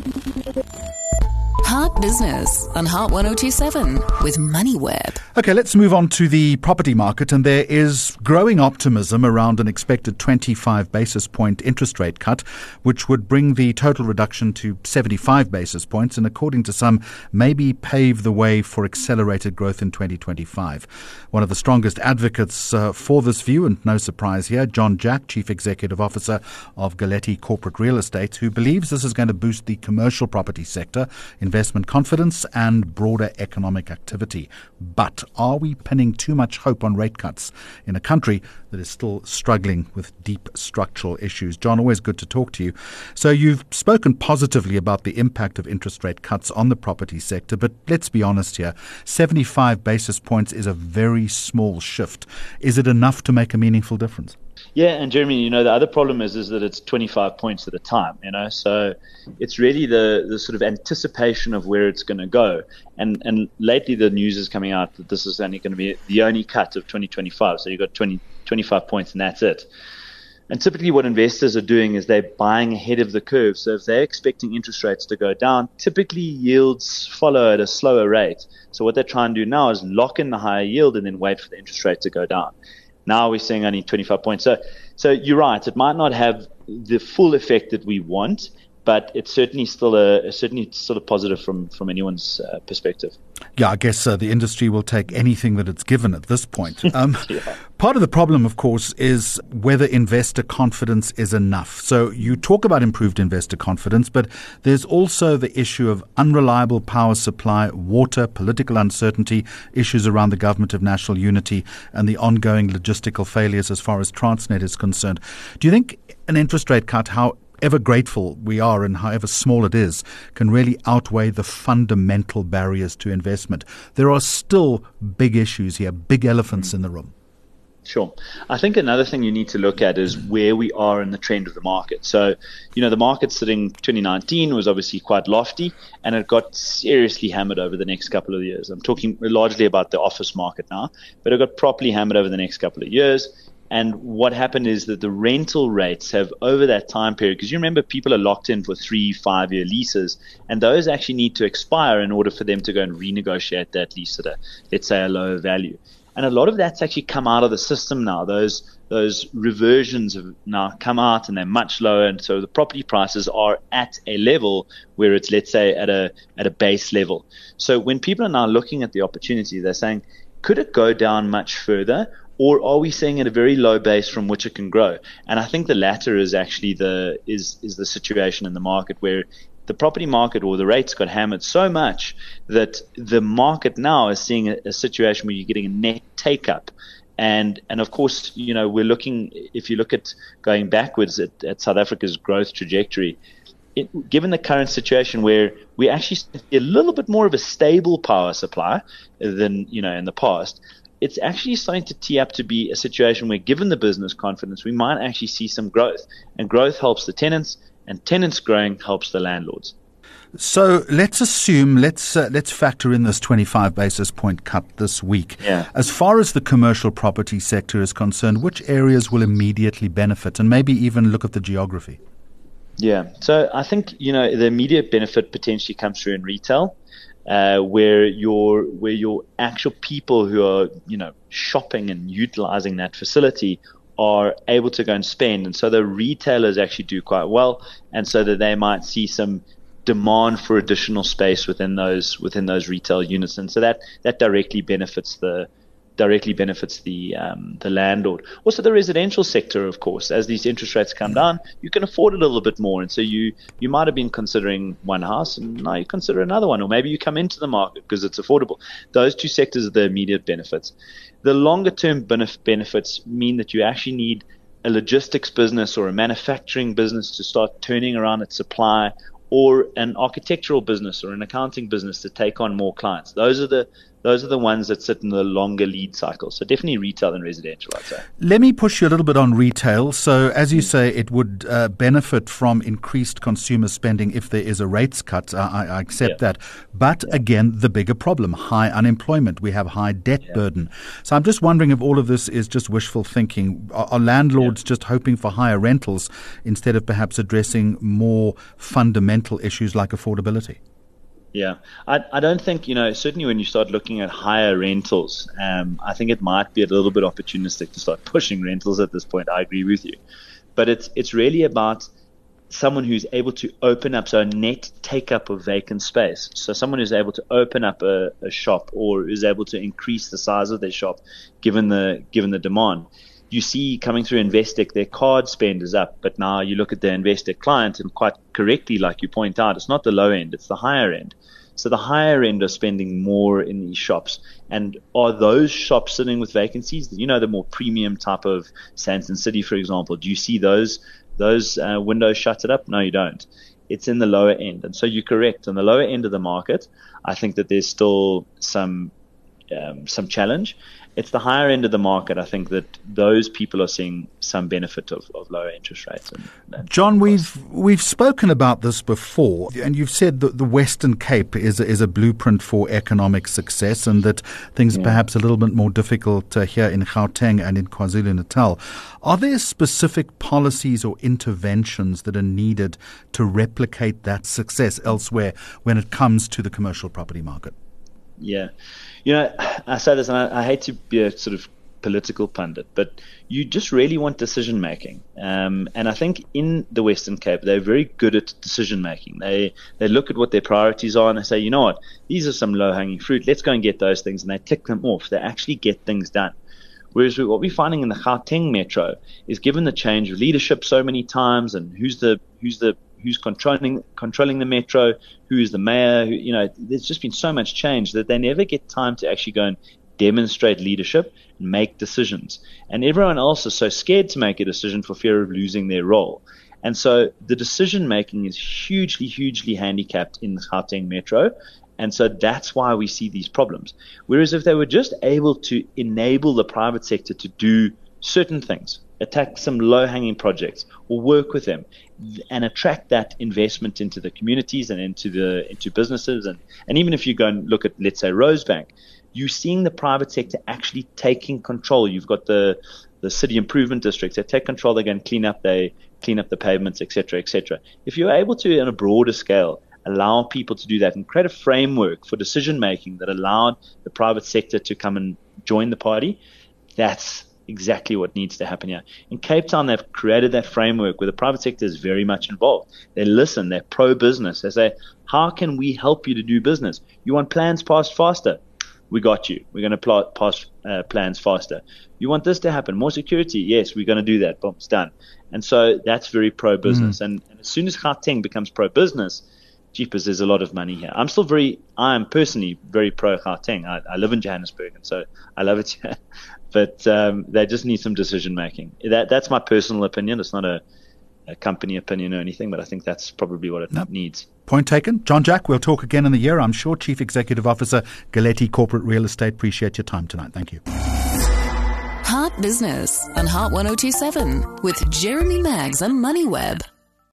Heart Business on Heart 1027 with MoneyWeb. Okay, let's move on to the property market, and there is growing optimism around an expected 25 basis point interest rate cut, which would bring the total reduction to 75 basis points and, according to some, maybe pave the way for accelerated growth in 2025. One of the strongest advocates for this view, and no surprise here, John Jack, Chief Executive Officer of Galetti Corporate Real Estate, who believes this is going to boost the commercial property sector, investment confidence and broader economic activity. But are we pinning too much hope on rate cuts in a country that is still struggling with deep structural issues? John, always good to talk to you. So you've spoken positively about the impact of interest rate cuts on the property sector, but let's be honest here, 75 basis points is a very small shift. Is it enough to make a meaningful difference? Yeah, and Jeremy, the other problem is that it's 25 points at a time, so it's really the sort of anticipation of where it's going to go. And lately the news is coming out that this is only going to be the only cut of 2025. So you've got 25 points and that's it. And typically what investors are doing is they're buying ahead of the curve. So if they're expecting interest rates to go down, typically yields follow at a slower rate. So what they're trying to do now is lock in the higher yield and then wait for the interest rate to go down. Now we're seeing only 25 points. So you're right. It might not have the full effect that we want, but it's certainly still a positive from anyone's perspective. Yeah, I guess the industry will take anything that it's given at this point. Part of the problem, of course, is whether investor confidence is enough. So you talk about improved investor confidence, but there's also the issue of unreliable power supply, water, political uncertainty, issues around the government of national unity, and the ongoing logistical failures as far as Transnet is concerned. Do you think an interest rate cut, however grateful we are and however small it is, can really outweigh the fundamental barriers to investment? There are still big issues here, big elephants in the room. Sure. I think another thing you need to look at is where we are in the trend of the market. So, the market sitting 2019 was obviously quite lofty, and it got seriously hammered over the next couple of years. I'm talking largely about the office market now, but it got properly hammered over the next couple of years. And what happened is that the rental rates have, over that time period, because you remember people are locked in for 3-5 year leases, and those actually need to expire in order for them to go and renegotiate that lease at let's say, a lower value. And a lot of that's actually come out of the system now. Those reversions have now come out and they're much lower. And so the property prices are at a level where it's, let's say, at a base level. So when people are now looking at the opportunity, they're saying, could it go down much further? Or are we seeing at a very low base from which it can grow? And I think the latter is actually the situation in the market, where the property market or the rates got hammered so much that the market now is seeing a situation where you're getting a net take up. And of course, we're looking, if you look at going backwards at South Africa's growth trajectory, given the current situation where we actually see a little bit more of a stable power supply than, in the past, it's actually starting to tee up to be a situation where, given the business confidence, we might actually see some growth. And growth helps the tenants, and tenants growing helps the landlords. So let's assume, let's factor in this 25 basis point cut this week. Yeah. As far as the commercial property sector is concerned, which areas will immediately benefit, and maybe even look at the geography? Yeah. So I think, the immediate benefit potentially comes through in retail. Where your actual people who are, shopping and utilizing that facility are able to go and spend. And so the retailers actually do quite well. And so that they might see some demand for additional space within those retail units. And so that directly benefits the landlord. Also the residential sector, of course, as these interest rates come down, you can afford a little bit more. And so you might have been considering one house and now you consider another one, or maybe you come into the market because it's affordable. Those two sectors are the immediate benefits. The longer term benefits mean that you actually need a logistics business or a manufacturing business to start turning around its supply, or an architectural business or an accounting business to take on more clients. Those are those are the ones that sit in the longer lead cycle. So definitely retail and residential, I'd say. Let me push you a little bit on retail. So as you say, it would benefit from increased consumer spending if there is a rates cut. I accept that. But again, the bigger problem, high unemployment. We have high debt burden. So I'm just wondering if all of this is just wishful thinking. Are landlords just hoping for higher rentals instead of perhaps addressing more fundamental issues like affordability? Yeah, I don't think, certainly when you start looking at higher rentals, I think it might be a little bit opportunistic to start pushing rentals at this point. I agree with you. But it's really about someone who's able to open up, so a net take up of vacant space. So someone who's able to open up a shop or is able to increase the size of their shop given the demand. You see coming through Investec, their card spend is up, but now you look at the Investec client and quite correctly, like you point out, it's not the low end, it's the higher end. So the higher end are spending more in these shops. And are those shops sitting with vacancies? The more premium type of Sandton City, for example, do you see those windows shuttered up? No, you don't. It's in the lower end. And so you're correct. On the lower end of the market, I think that there's still some challenge. It's the higher end of the market. I think that those people are seeing some benefit of lower interest rates. And John, we've spoken about this before, and you've said that the Western Cape is a blueprint for economic success, and that things are perhaps a little bit more difficult here in Gauteng and in KwaZulu-Natal. Are there specific policies or interventions that are needed to replicate that success elsewhere when it comes to the commercial property market? Yeah. I say this, and I hate to be a sort of political pundit, but you just really want decision making. And I think in the Western Cape, they're very good at decision making. They look at what their priorities are and they say, you know what, these are some low hanging fruit. Let's go and get those things. And they tick them off. They actually get things done. Whereas what we're finding in the Gauteng Metro is, given the change of leadership so many times and who's controlling the metro, who is the mayor, there's just been so much change that they never get time to actually go and demonstrate leadership and make decisions. And everyone else is so scared to make a decision for fear of losing their role. And so the decision making is hugely, hugely handicapped in the Gauteng Metro. And so that's why we see these problems. Whereas if they were just able to enable the private sector to do certain things, attack some low-hanging projects or work with them and attract that investment into the communities and into businesses. And even if you go and look at, let's say, Rosebank, you're seeing the private sector actually taking control. You've got the city improvement districts. They take control. They go and clean up the pavements, et cetera, et cetera. If you're able to, on a broader scale, allow people to do that and create a framework for decision making that allowed the private sector to come and join the party, that's exactly what needs to happen here. In Cape Town, they've created that framework where the private sector is very much involved. They listen, they're pro-business. They say, how can we help you to do business? You want plans passed faster? We got you. We're going to pass plans faster. You want this to happen? More security? Yes, we're going to do that. Boom, it's done. And so that's very pro-business. And as soon as Gauteng becomes pro-business, jeepers, there's a lot of money here. I am personally very pro-Gauteng. I live in Johannesburg, and so I love it here. But they just need some decision making. That's my personal opinion. It's not a company opinion or anything, but I think that's probably what it needs. Point taken. John Jack, we'll talk again in the year, I'm sure. Chief Executive Officer, Galetti Corporate Real Estate. Appreciate your time tonight. Thank you. Heart Business on Heart 102.7 with Jeremy Maggs and MoneyWeb.